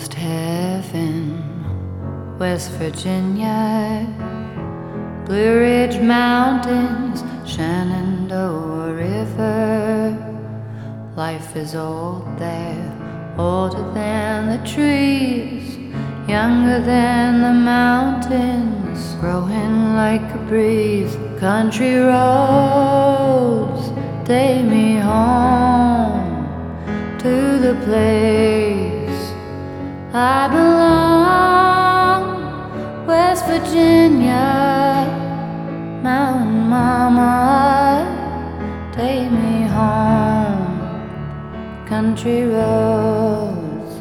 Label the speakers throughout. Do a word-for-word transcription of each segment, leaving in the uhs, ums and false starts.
Speaker 1: almost heaven. West Virginia, Blue Ridge Mountains, Shenandoah River. Life is old there, older than the trees, younger than the mountains, growing like a breeze. Country roads take me home to the place I belong. West Virginia, Mountain Mama, take me home. Country roads,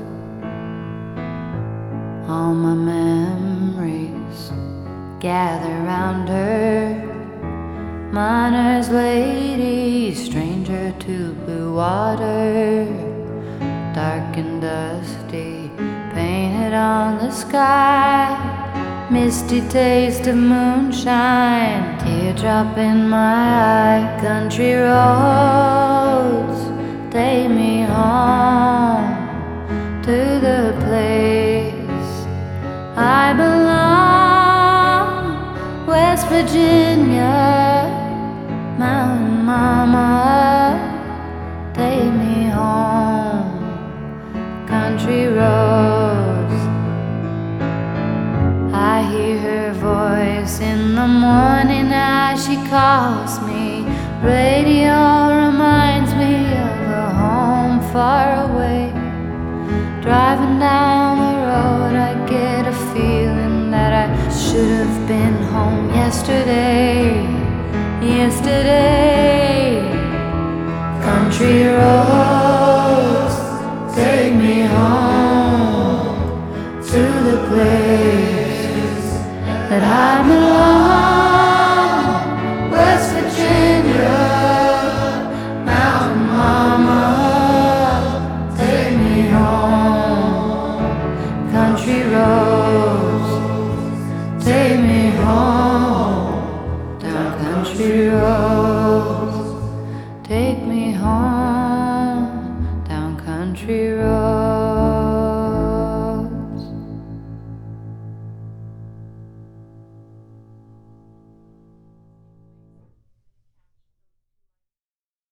Speaker 1: all my memories gather round her. Miner's lady, stranger to blue water, dark and dusty, painted on the sky. Misty taste of moonshine, teardrop in my eye. Country roads take me home to the place I belong. West Virginia, Mountain Mama, take me home. Country roads, I hear her voice in the morning as she calls me. Radio reminds me of a home far away. Driving down the road, I get a feeling that I should have been home yesterday. Yesterday, country roads take me home to the place that I belong. West Virginia, Mountain Mama, take me home. Country roads take me home. Down country roads take me home. Down country roads.